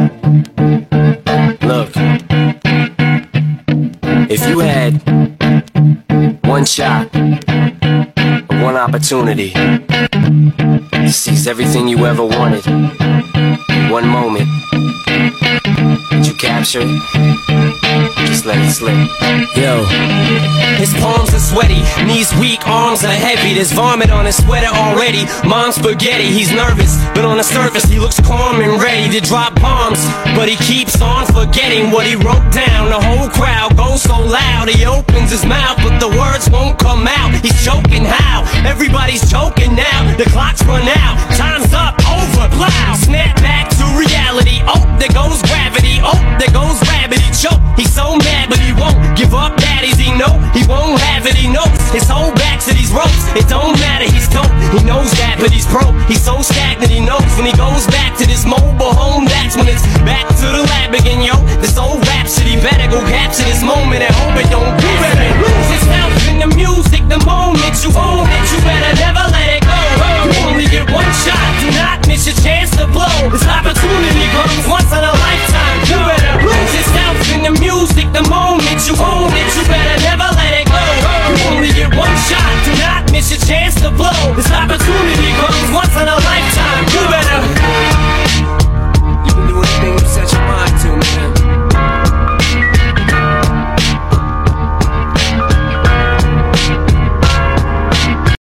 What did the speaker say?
Look, if you had one shot, one opportunity to seize everything you ever wanted, one moment, did you capture it? Just let it slip. Yo, his palms are sweaty, knees weak, arms are heavy. There's vomit on his sweater already. Mom's spaghetti, he's nervous, but on the surface he looks calm and ready to drop bombs. But he keeps on forgetting what he wrote down. The whole crowd goes so loud, he opens his mouth, but the words won't come out. He's choking how? Everybody's choking now. The clock's run out, time's up, over, plow. Snap back to reality. Oh, there goes gravity. Oh, there goes rabbit. He choke. He's so mad, but he won't give up. Daddies, he know he won't have it. He knows his whole back to these ropes. It don't matter, he's dope. He knows that, but he's broke. He's so stagnant. He knows when he goes back to this mobile home, that's when it's back to the lab again, yo. This old rap shit, he better go capture this moment and hope it don't be. You better lose yourself in the music. The moment you own it, you better never let it go. You only get one shot. Do not miss your chance to blow. This opportunity comes once in a lifetime. You better lose yourself in the music. The moment you own it, you better never let it go. You only get one shot. Do not miss your chance to blow. This opportunity